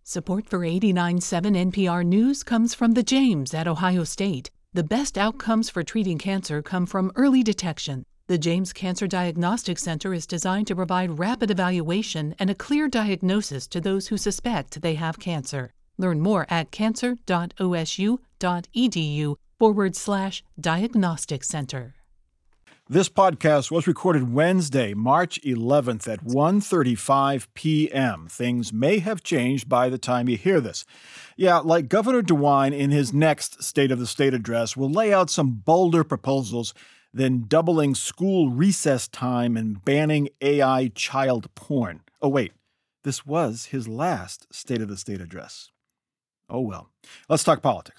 Support for 89.7 NPR News comes from the James at Ohio State. The best outcomes for treating cancer come from early detection. The James Cancer Diagnostic Center is designed to provide rapid evaluation and a clear diagnosis to those who suspect they have cancer. Learn more at cancer.osu.edu/diagnostic center. This podcast was recorded Wednesday, March 11th at 1:35 p.m. Things may have changed by the time you hear this. Yeah, like Governor DeWine in his next State of the State address will lay out some bolder proposals than doubling school recess time and banning AI child porn. Oh, wait, this was his last State of the State address. Oh, well. Let's talk politics.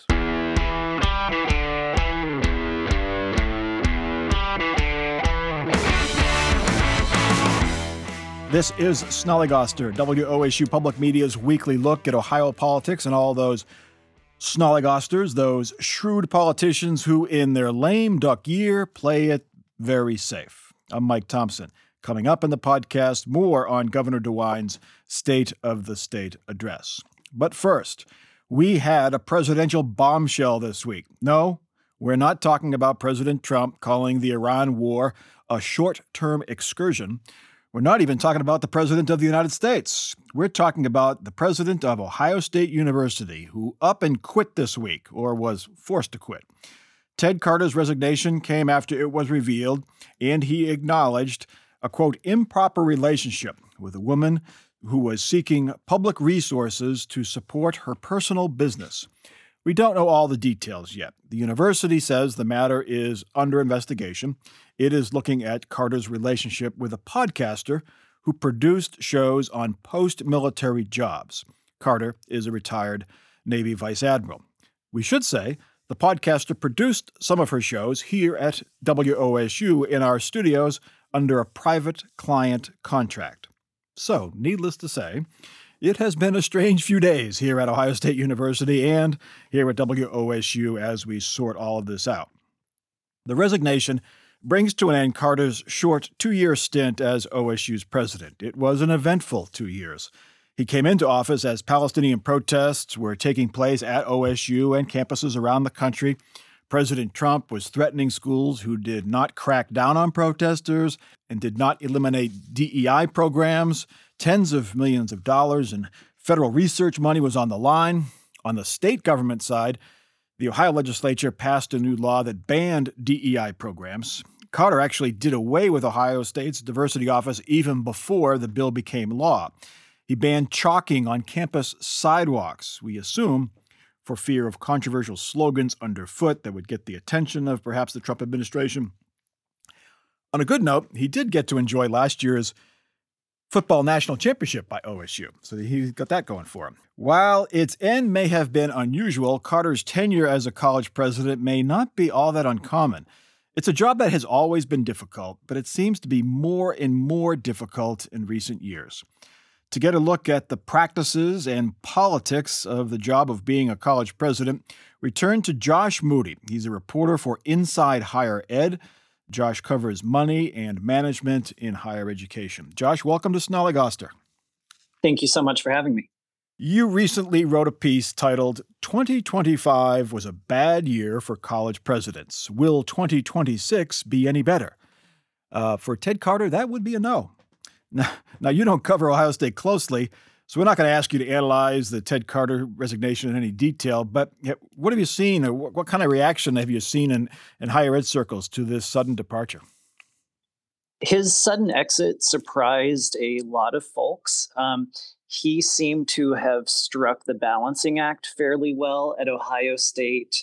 This is Snollygoster, WOSU Public Media's weekly look at Ohio politics and all those Snollygosters, those shrewd politicians who, in their lame duck year, play it very safe. I'm Mike Thompson. Coming up in the podcast, more on Governor DeWine's State of the State address. But first, we had a presidential bombshell this week. No, we're not talking about President Trump calling the Iran war a short-term excursion. We're not even talking about the President of the United States. We're talking about the President of Ohio State University, who up and quit this week, or was forced to quit. Ted Carter's resignation came after it was revealed, and he acknowledged a, quote, improper relationship with a woman who was seeking public resources to support her personal business. We don't know all the details yet. The university says the matter is under investigation. It is looking at Carter's relationship with a podcaster who produced shows on post-military jobs. Carter is a retired Navy vice admiral. We should say the podcaster produced some of her shows here at WOSU in our studios under a private client contract. So, needless to say, it has been a strange few days here at Ohio State University and here at WOSU as we sort all of this out. The resignation brings to an end Carter's short 2-year stint as OSU's president. It was an eventful 2 years. He came into office as Palestinian protests were taking place at OSU and campuses around the country. President Trump was threatening schools who did not crack down on protesters and did not eliminate DEI programs. Tens of millions of dollars in federal research money was on the line. On the state government side, the Ohio legislature passed a new law that banned DEI programs. Carter actually did away with Ohio State's diversity office even before the bill became law. He banned chalking on campus sidewalks, we assume, for fear of controversial slogans underfoot that would get the attention of perhaps the Trump administration. On a good note, he did get to enjoy last year's football national championship by OSU, so he got that going for him. While its end may have been unusual, Carter's tenure as a college president may not be all that uncommon. It's a job that has always been difficult, but it seems to be more and more difficult in recent years. To get a look at the practices and politics of the job of being a college president, return to Josh Moody. He's a reporter for Inside Higher Ed. Josh covers money and management in higher education. Josh, welcome to Snollygoster. Thank you so much for having me. You recently wrote a piece titled, 2025 was a bad year for college presidents. Will 2026 be any better? For Ted Carter, that would be a no. Now, you don't cover Ohio State closely, so we're not going to ask you to analyze the Ted Carter resignation in any detail, but what have you seen, or what kind of reaction have you seen in higher ed circles to this sudden departure? His sudden exit surprised a lot of folks. He seemed to have struck the balancing act fairly well at Ohio State.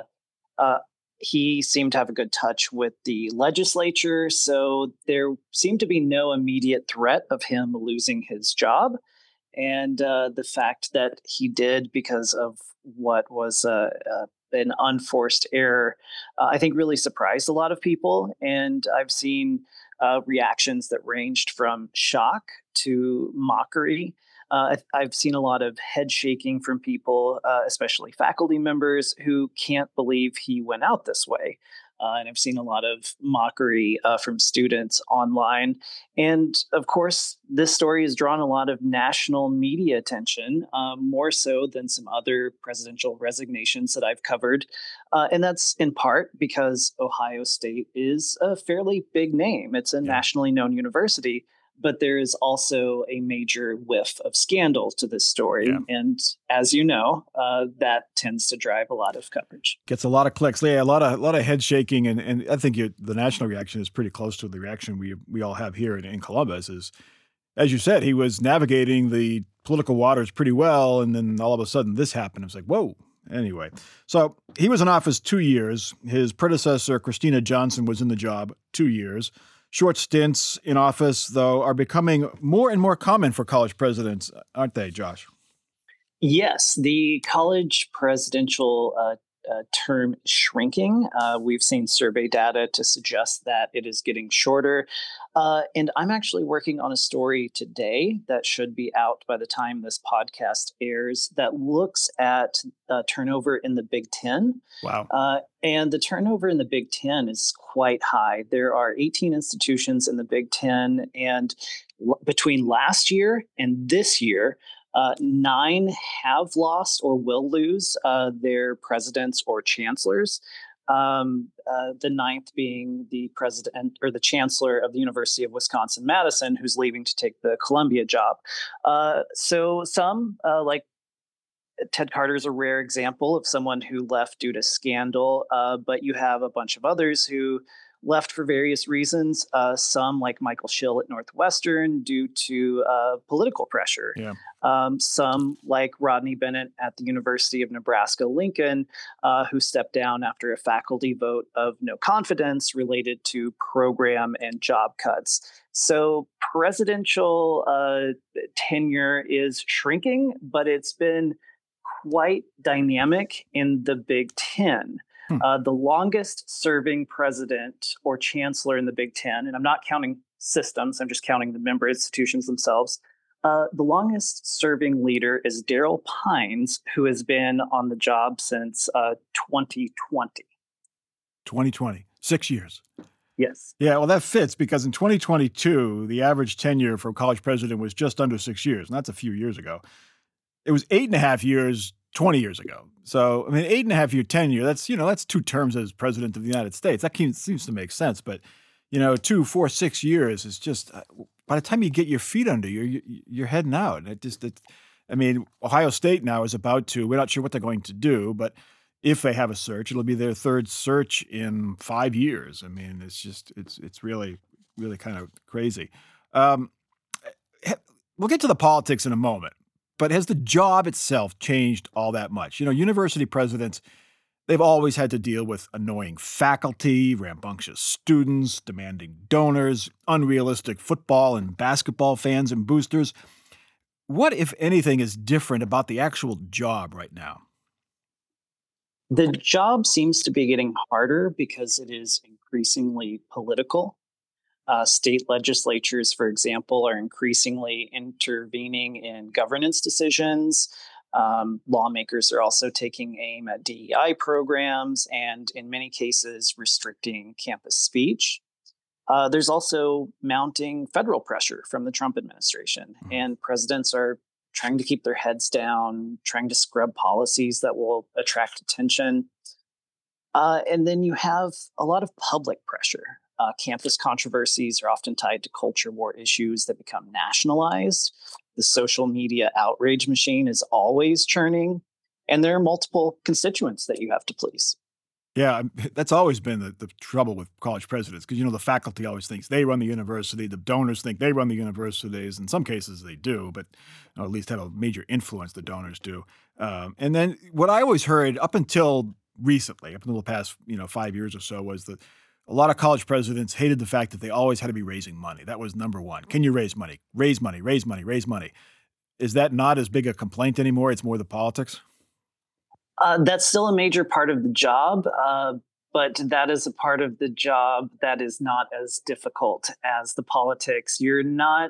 He seemed to have a good touch with the legislature, so there seemed to be no immediate threat of him losing his job. And the fact that he did because of what was an unforced error, I think really surprised a lot of people. And I've seen reactions that ranged from shock to mockery. I've seen a lot of head shaking from people, especially faculty members, who can't believe he went out this way. and I've seen a lot of mockery from students online. And of course, this story has drawn a lot of national media attention, more so than some other presidential resignations that I've covered. And that's in part because Ohio State is a fairly big name. It's a nationally known university, but there is also a major whiff of scandal to this story. Yeah. And as you know, that tends to drive a lot of coverage. Gets a lot of clicks. Yeah, a lot of head shaking. And I think the national reaction is pretty close to the reaction we all have here in Columbus. Is, as you said, he was navigating the political waters pretty well. And then all of a sudden this happened. It was like, whoa. Anyway, so he was in office 2 years. His predecessor, Christina Johnson, was in the job 2 years. Short stints in office, though, are becoming more and more common for college presidents, aren't they, Josh? Yes, the college presidential term is shrinking. We've seen survey data to suggest that it is getting shorter. And I'm actually working on a story today that should be out by the time this podcast airs that looks at turnover in the Big Ten. Wow. And the turnover in the Big Ten is quite high. There are 18 institutions in the Big Ten, and between last year and this year, 9 have lost or will lose their presidents or chancellors. The ninth being the president or the chancellor of the University of Wisconsin-Madison, who's leaving to take the Columbia job. So some, like Ted Carter, is a rare example of someone who left due to scandal, but you have a bunch of others who left for various reasons. Some, like Michael Schill at Northwestern, due to political pressure. Yeah. Some, like Rodney Bennett at the University of Nebraska-Lincoln, who stepped down after a faculty vote of no confidence related to program and job cuts. So presidential tenure is shrinking, but it's been quite dynamic in the Big Ten. The longest serving president or chancellor in the Big Ten, and I'm not counting systems, I'm just counting the member institutions themselves. The longest serving leader is Daryl Pines, who has been on the job since 2020. 2020, 6 years. Yes. Yeah, well, that fits because in 2022, the average tenure for a college president was just under 6 years, and that's a few years ago. It was 8.5 years 20 years ago. So, I mean, 8.5 year tenure, that's 2 terms as president of the United States. That seems to make sense. But, 2, 4, 6 years is just, by the time you get your feet under you, you're heading out. Ohio State now is about to, we're not sure what they're going to do, but if they have a search, it'll be their third search in 5 years. I mean, it's really, really kind of crazy. We'll get to the politics in a moment. But has the job itself changed all that much? University presidents, they've always had to deal with annoying faculty, rambunctious students, demanding donors, unrealistic football and basketball fans and boosters. What, if anything, is different about the actual job right now? The job seems to be getting harder because it is increasingly political. State legislatures, for example, are increasingly intervening in governance decisions. Lawmakers are also taking aim at DEI programs and, in many cases, restricting campus speech. There's also mounting federal pressure from the Trump administration, and presidents are trying to keep their heads down, trying to scrub policies that will attract attention. And then you have a lot of public pressure. Campus controversies are often tied to culture war issues that become nationalized. The social media outrage machine is always churning, and there are multiple constituents that you have to please. Yeah, that's always been the trouble with college presidents because, the faculty always thinks they run the university. The donors think they run the universities. In some cases, they do, but at least have a major influence, the donors do. And then what I always heard up until recently, up until the past 5 years or so, was that a lot of college presidents hated the fact that they always had to be raising money. That was number one. Can you raise money? Raise money, raise money, raise money. Is that not as big a complaint anymore? It's more the politics? That's still a major part of the job, but that is a part of the job that is not as difficult as the politics. You're not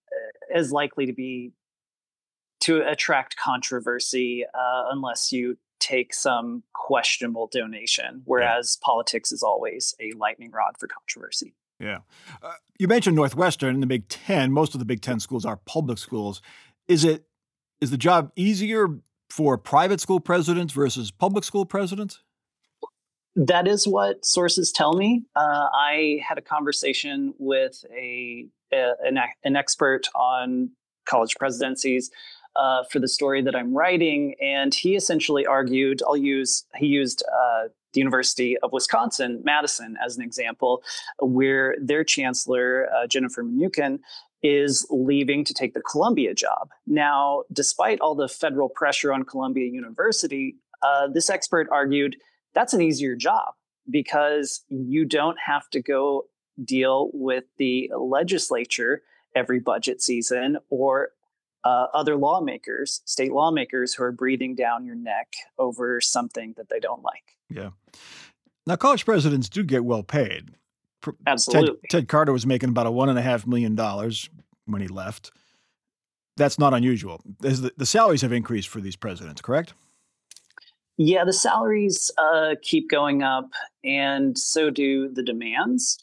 as likely to attract controversy unless you take some questionable donation, whereas politics is always a lightning rod for controversy. Yeah. You mentioned Northwestern and the Big Ten. Most of the Big Ten schools are public schools. Is the job easier for private school presidents versus public school presidents? That is what sources tell me. I had a conversation with an expert on college presidencies for the story that I'm writing, and he essentially argued. He used the University of Wisconsin-Madison as an example, where their chancellor Jennifer Mnuchin is leaving to take the Columbia job. Now, despite all the federal pressure on Columbia University, this expert argued that's an easier job because you don't have to go deal with the legislature every budget season or other lawmakers, state lawmakers who are breathing down your neck over something that they don't like. Yeah. Now, college presidents do get well paid. Absolutely. Ted Carter was making about $1.5 million when he left. That's not unusual. The salaries have increased for these presidents, correct? Yeah, the salaries keep going up, and so do the demands.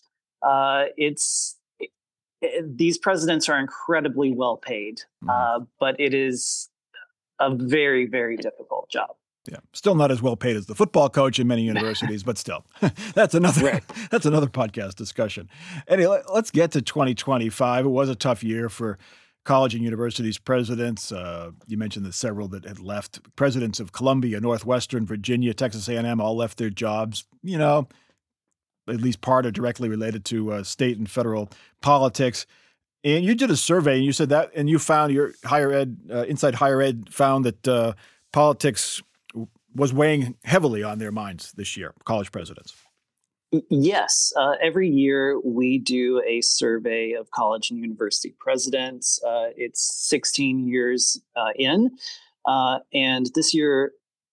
These presidents are incredibly well paid, but it is a very, very difficult job. Yeah, still not as well paid as the football coach in many universities, but still, that's another podcast discussion. Anyway, let's get to 2025. It was a tough year for college and universities presidents. You mentioned the several that had left. Presidents of Columbia, Northwestern, Virginia, Texas A&M all left their jobs. You know, at least part are directly related to state and federal politics. And you did a survey, and you said that, and you found your Inside Higher Ed found that politics was weighing heavily on their minds this year, college presidents. Yes. Every year we do a survey of college and university presidents. It's 16 years in. And this year,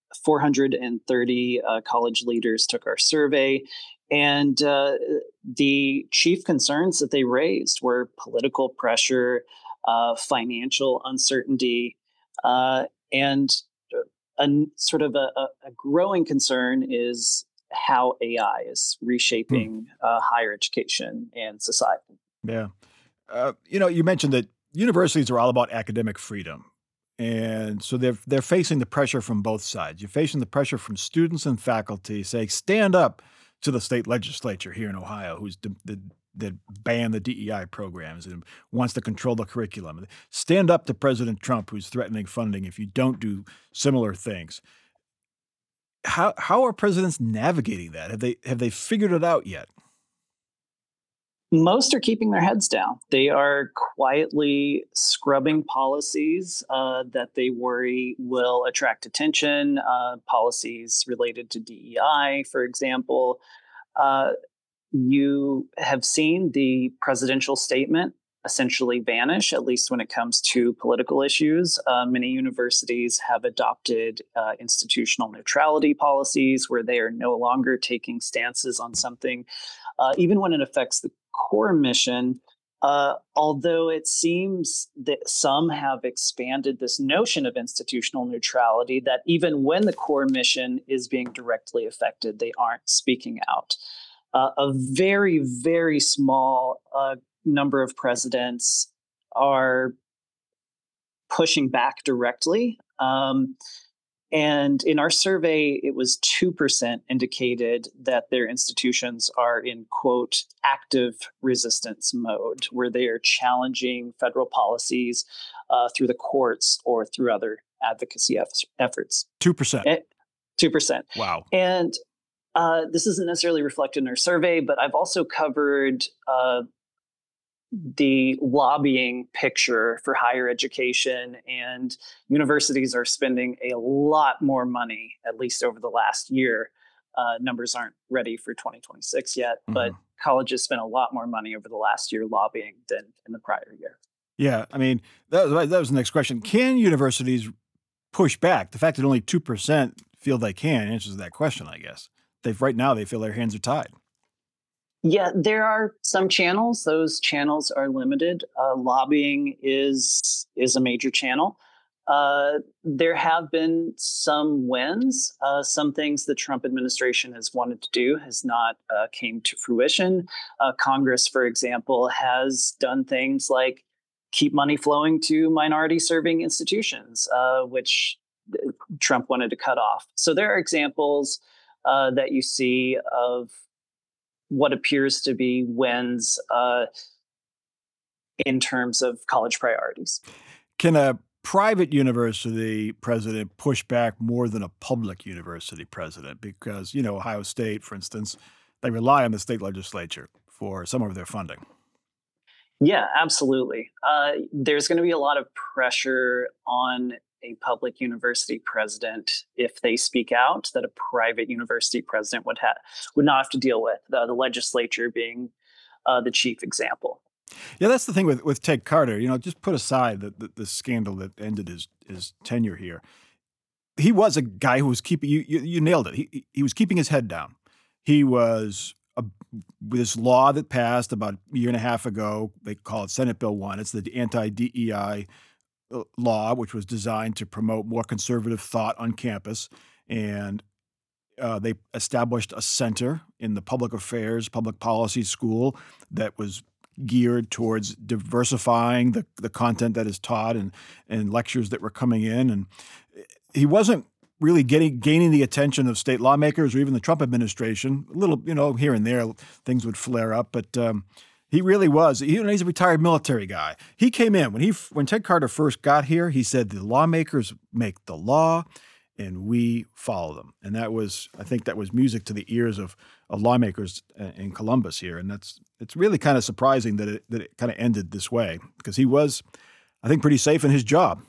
430 college leaders took our survey. And the chief concerns that they raised were political pressure, financial uncertainty, and a growing concern is how AI is reshaping higher education and society. Yeah. You mentioned that universities are all about academic freedom. And so they're facing the pressure from both sides. You're facing the pressure from students and faculty saying, stand up to the state legislature here in Ohio, that banned the DEI programs and wants to control the curriculum. Stand up to President Trump, who's threatening funding if you don't do similar things. How are presidents navigating that? Have they figured it out yet? Most are keeping their heads down. They are quietly scrubbing policies that they worry will attract attention, policies related to DEI, for example. You have seen the presidential statement essentially vanish, at least when it comes to political issues. Many universities have adopted institutional neutrality policies where they are no longer taking stances on something, even when it affects the core mission. Although it seems that some have expanded this notion of institutional neutrality, that even when the core mission is being directly affected, they aren't speaking out. A very, very small number of presidents are pushing back directly. And in our survey, it was 2% indicated that their institutions are in, quote, active resistance mode, where they are challenging federal policies through the courts or through other advocacy efforts. 2%. 2%. Wow. And this isn't necessarily reflected in our survey, but I've also covered the lobbying picture for higher education, and universities are spending a lot more money, at least over the last year. Numbers aren't ready for 2026 yet, but colleges spent a lot more money over the last year lobbying than in the prior year. Yeah, I mean, that was the next question. Can universities push back? The fact that only 2% feel they can answers that question, I guess. Right now they feel their hands are tied. Yeah, there are some channels. Those channels are limited. Lobbying is a major channel. There have been some wins. Some things the Trump administration has wanted to do has not came to fruition. Congress, for example, has done things like keep money flowing to minority-serving institutions, which Trump wanted to cut off. So there are examples that you see of what appears to be wins in terms of college priorities. Can a private university president push back more than a public university president? Because, Ohio State, for instance, they rely on the state legislature for some of their funding. Yeah, absolutely. There's going to be a lot of pressure on a public university president if they speak out that a private university president would not have to deal with, the legislature being the chief example. Yeah, that's the thing with Ted Carter. Just put aside the scandal that ended his tenure here. He was a guy who was keeping you nailed it. He was keeping his head down. He was this law that passed about a year and a half ago. They call it Senate Bill 1. It's the anti-DEI law, which was designed to promote more conservative thought on campus, and they established a center in the public affairs, public policy school that was geared towards diversifying the content that is taught and lectures that were coming in. And he wasn't really gaining the attention of state lawmakers or even the Trump administration. A little, here and there, things would flare up, but he really was. He's a retired military guy. He came in when Ted Carter first got here. He said the lawmakers make the law, and we follow them. And I think that was music to the ears of lawmakers in Columbus here. And it's really kind of surprising that it kind of ended this way, because he was, I think, pretty safe in his job.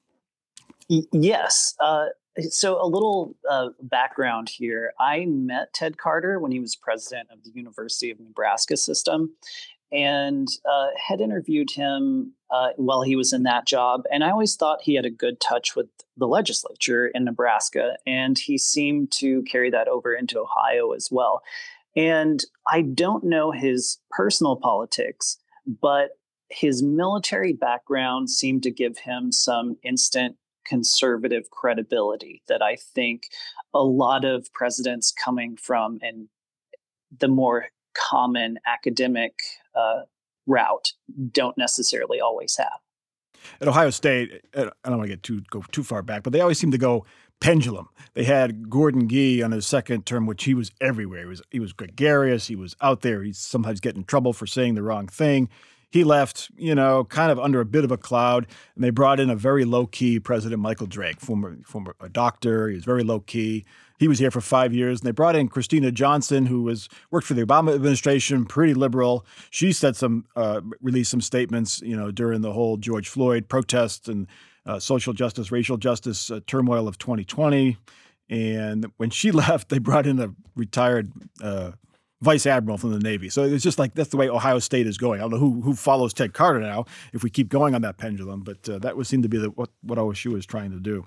Yes. So a little background here. I met Ted Carter when he was president of the University of Nebraska system, and had interviewed him while he was in that job. And I always thought he had a good touch with the legislature in Nebraska, and he seemed to carry that over into Ohio as well. And I don't know his personal politics, but his military background seemed to give him some instant conservative credibility that I think a lot of presidents coming from and the more common academic route don't necessarily always have. At Ohio State, I don't want to go too far back, but they always seem to go pendulum. They had Gordon Gee on his second term, which he was everywhere. He was gregarious. He was out there. He's sometimes getting in trouble for saying the wrong thing. He left, kind of under a bit of a cloud, and they brought in a very low-key President Michael Drake, former a doctor. He was very low-key. He was here for 5 years, and they brought in Christina Johnson, who worked for the Obama administration, pretty liberal. She said released some statements, during the whole George Floyd protests and social justice, racial justice turmoil of 2020. And when she left, they brought in a retired vice admiral from the Navy. So it's just like that's the way Ohio State is going. I don't know who follows Ted Carter now if we keep going on that pendulum, but that would seem to be what OSU is trying to do.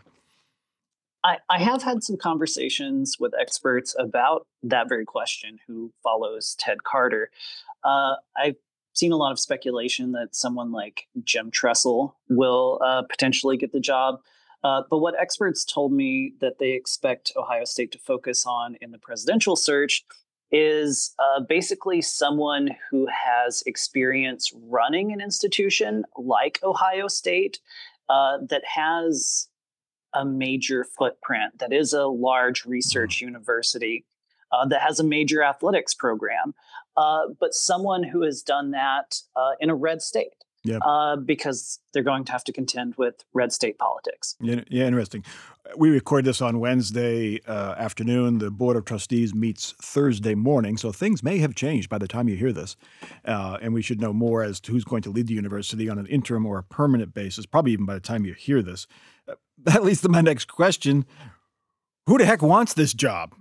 I have had some conversations with experts about that very question, who follows Ted Carter. I've seen a lot of speculation that someone like Jim Tressel will potentially get the job. But what experts told me that they expect Ohio State to focus on in the presidential search is basically someone who has experience running an institution like Ohio State that has a major footprint, that is a large research university, that has a major athletics program, but someone who has done that in a red state. Yeah. Because they're going to have to contend with red state politics. Yeah, interesting. We record this on Wednesday afternoon. The Board of Trustees meets Thursday morning, so things may have changed by the time you hear this. And we should know more as to who's going to lead the university on an interim or a permanent basis, probably even by the time you hear this. That leads to my next question. Who the heck wants this job?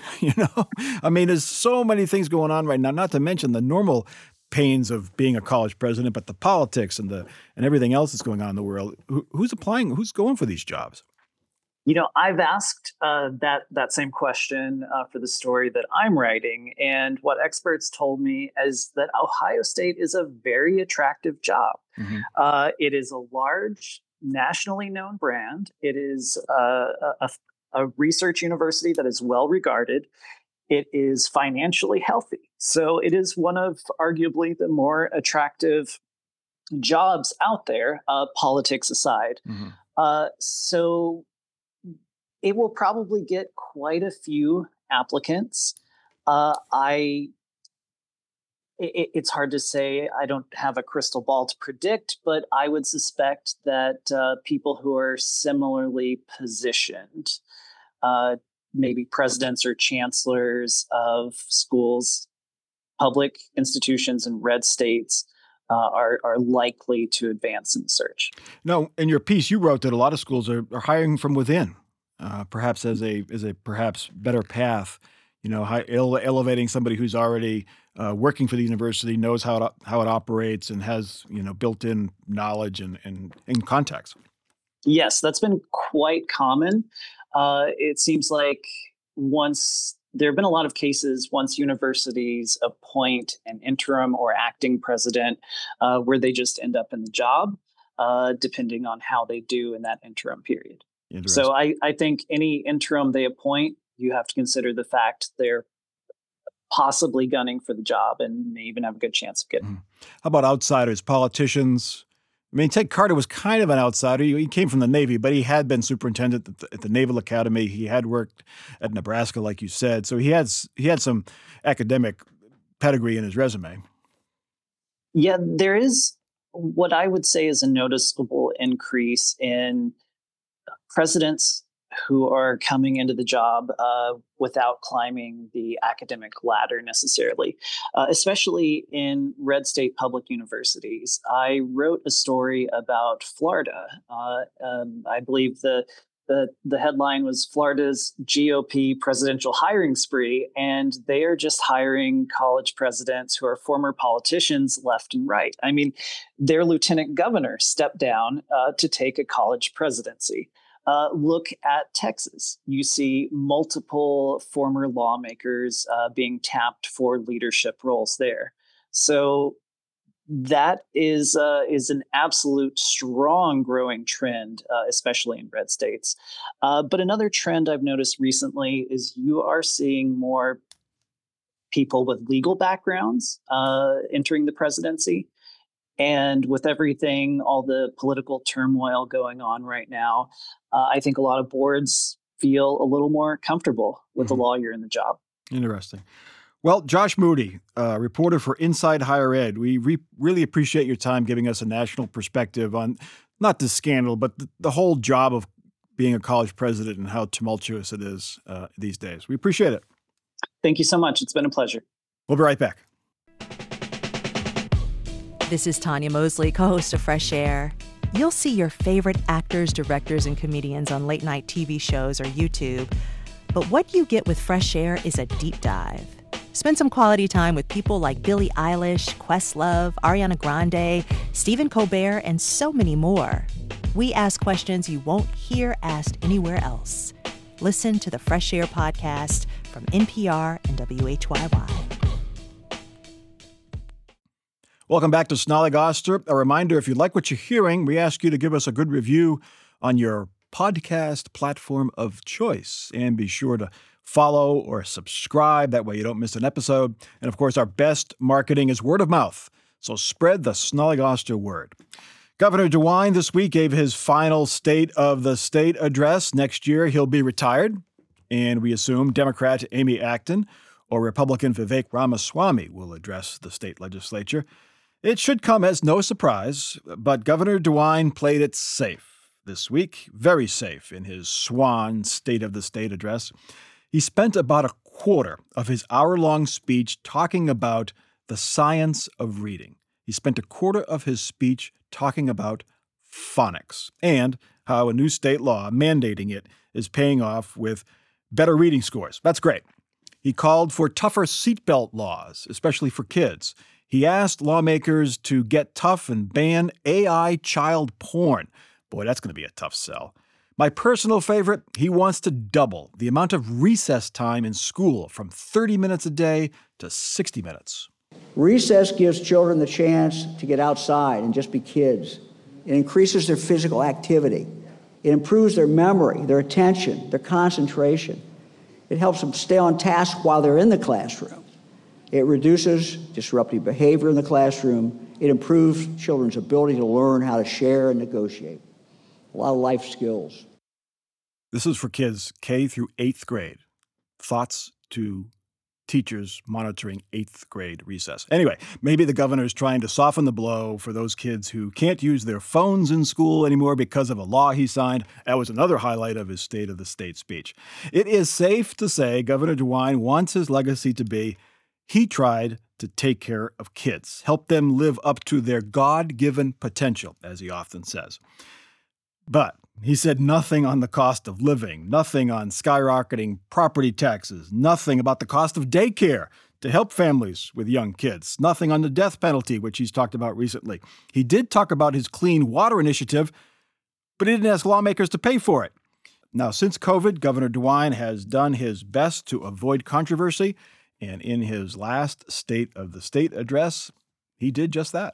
I mean, there's so many things going on right now, not to mention the normal pains of being a college president, but the politics and everything else that's going on in the world. Who's applying? Who's going for these jobs? I've asked that same question for the story that I'm writing, and what experts told me is that Ohio State is a very attractive job. Mm-hmm. It is a large nationally known brand. It is a research university that is well regarded. It is financially healthy. So it is one of arguably the more attractive jobs out there, politics aside. So it will probably get quite a few applicants. It's hard to say. I don't have a crystal ball to predict, but I would suspect that people who are similarly positioned, maybe presidents or chancellors of schools, public institutions in red states, are likely to advance in the search. No, in your piece, you wrote that a lot of schools are hiring from within, perhaps as a perhaps better path. Elevating somebody who's already working for the university, knows how it operates, and has built-in knowledge and contacts. Yes, that's been quite common. It seems like there have been a lot of cases once universities appoint an interim or acting president where they just end up in the job, depending on how they do in that interim period. So I think any interim they appoint, you have to consider the fact they're possibly gunning for the job and may even have a good chance of getting it. How about outsiders, politicians? I mean, Ted Carter was kind of an outsider. He came from the Navy, but he had been superintendent at the Naval Academy. He had worked at Nebraska, like you said. So he had some academic pedigree in his resume. Yeah, there is what I would say is a noticeable increase in presidents who are coming into the job without climbing the academic ladder necessarily, especially in red state public universities. I wrote a story about Florida. I believe the headline was Florida's GOP presidential hiring spree, and they are just hiring college presidents who are former politicians left and right. I mean, their lieutenant governor stepped down to take a college presidency. Look at Texas. You see multiple former lawmakers being tapped for leadership roles there. So that is an absolute strong growing trend, especially in red states. But another trend I've noticed recently is you are seeing more people with legal backgrounds entering the presidency. And with everything, all the political turmoil going on right now, I think a lot of boards feel a little more comfortable with a lawyer in the job. Interesting. Well, Josh Moody, reporter for Inside Higher Ed, we really appreciate your time giving us a national perspective on not this scandal, but the whole job of being a college president and how tumultuous it is these days. We appreciate it. Thank you so much. It's been a pleasure. We'll be right back. This is Tanya Mosley, co-host of Fresh Air. You'll see your favorite actors, directors, and comedians on late-night TV shows or YouTube. But what you get with Fresh Air is a deep dive. Spend some quality time with people like Billie Eilish, Questlove, Ariana Grande, Stephen Colbert, and so many more. We ask questions you won't hear asked anywhere else. Listen to the Fresh Air podcast from NPR and WHYY. Welcome back to Snollygoster. A reminder, if you like what you're hearing, we ask you to give us a good review on your podcast platform of choice. And be sure to follow or subscribe. That way you don't miss an episode. And of course, our best marketing is word of mouth. So spread the Snollygoster word. Governor DeWine this week gave his final State of the State address. Next year, he'll be retired. And we assume Democrat Amy Acton or Republican Vivek Ramaswamy will address the state legislature. It should come as no surprise, but Governor DeWine played it safe this week, very safe in his swan State of the State address. He spent about a quarter of his hour-long speech talking about the science of reading. He spent a quarter of his speech talking about phonics and how a new state law mandating it is paying off with better reading scores. That's great. He called for tougher seatbelt laws, especially for kids. He asked lawmakers to get tough and ban AI child porn. Boy, that's going to be a tough sell. My personal favorite, he wants to double the amount of recess time in school from 30 minutes a day to 60 minutes. Recess gives children the chance to get outside and just be kids. It increases their physical activity. It improves their memory, their attention, their concentration. It helps them stay on task while they're in the classroom. It reduces disruptive behavior in the classroom. It improves children's ability to learn how to share and negotiate. A lot of life skills. This is for kids K through 8th grade. Thoughts to teachers monitoring 8th grade recess. Anyway, maybe the governor is trying to soften the blow for those kids who can't use their phones in school anymore because of a law he signed. That was another highlight of his State of the State speech. It is safe to say Governor DeWine wants his legacy to be he tried to take care of kids, help them live up to their God-given potential, as he often says. But he said nothing on the cost of living, nothing on skyrocketing property taxes, nothing about the cost of daycare to help families with young kids, nothing on the death penalty, which he's talked about recently. He did talk about his clean water initiative, but he didn't ask lawmakers to pay for it. Now, since COVID, Governor DeWine has done his best to avoid controversy, and in his last State of the State address, he did just that.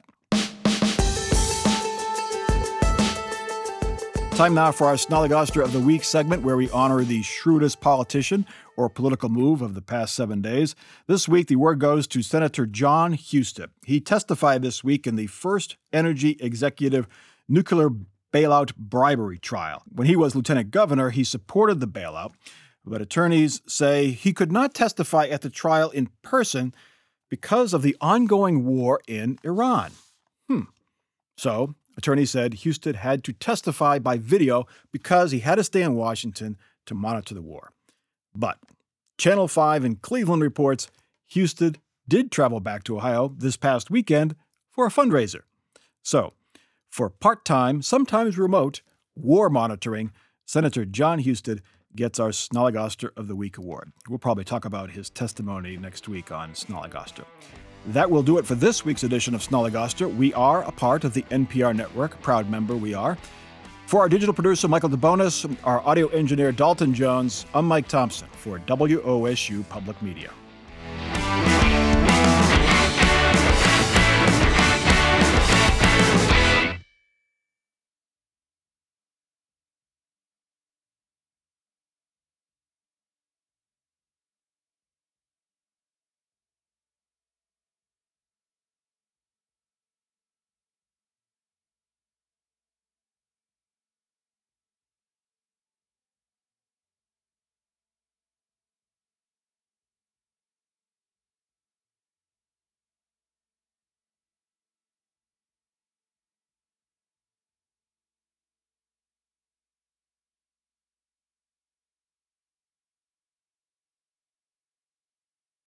Time now for our Snollygoster of the Week segment, where we honor the shrewdest politician or political move of the past 7 days. This week, the award goes to Senator Jon Husted. He testified this week in the first energy executive nuclear bailout bribery trial. When he was lieutenant governor, he supported the bailout, but attorneys say he could not testify at the trial in person because of the ongoing war in Iran. So, attorneys said Husted had to testify by video because he had to stay in Washington to monitor the war. But Channel 5 in Cleveland reports Husted did travel back to Ohio this past weekend for a fundraiser. So, for part-time, sometimes remote, war monitoring, Senator Jon Husted gets our Snollygoster of the Week award. We'll probably talk about his testimony next week on Snollygoster. That will do it for this week's edition of Snollygoster. We are a part of the NPR network, proud member we are. For our digital producer, Michael DeBonis, our audio engineer, Dalton Jones, I'm Mike Thompson for WOSU Public Media.